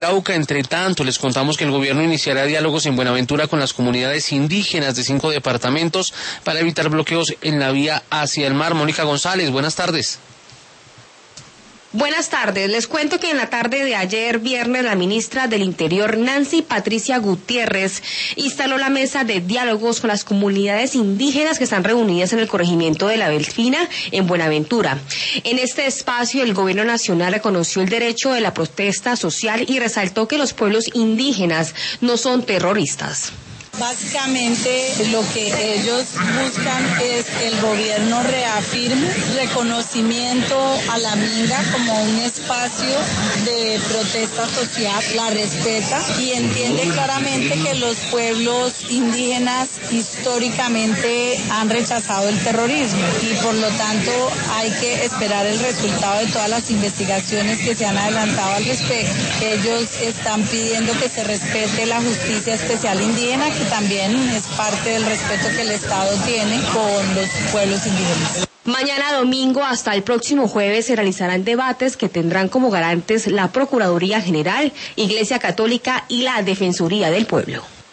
Cauca. Entre tanto, les contamos que el gobierno iniciará diálogos en Buenaventura con las comunidades indígenas de 5 departamentos para evitar bloqueos en la vía hacia el mar. Mónica González, buenas tardes. Buenas tardes. Les cuento que en la tarde de ayer viernes la ministra del Interior, Nancy Patricia Gutiérrez, instaló la mesa de diálogos con las comunidades indígenas que están reunidas en el corregimiento de La Delfina, en Buenaventura. En este espacio el gobierno nacional reconoció el derecho de la protesta social y resaltó que los pueblos indígenas no son terroristas. Básicamente lo que ellos buscan es que el gobierno reafirme reconocimiento a la minga como un espacio de protesta social, la respeta y entiende claramente que los pueblos indígenas históricamente han rechazado el terrorismo y por lo tanto hay que esperar el resultado de todas las investigaciones que se han adelantado al respecto. Ellos están pidiendo que se respete la justicia especial indígena, que también es parte del respeto que el Estado tiene con los pueblos indígenas. Mañana domingo hasta el próximo jueves se realizarán debates que tendrán como garantes la Procuraduría General, Iglesia Católica y la Defensoría del Pueblo.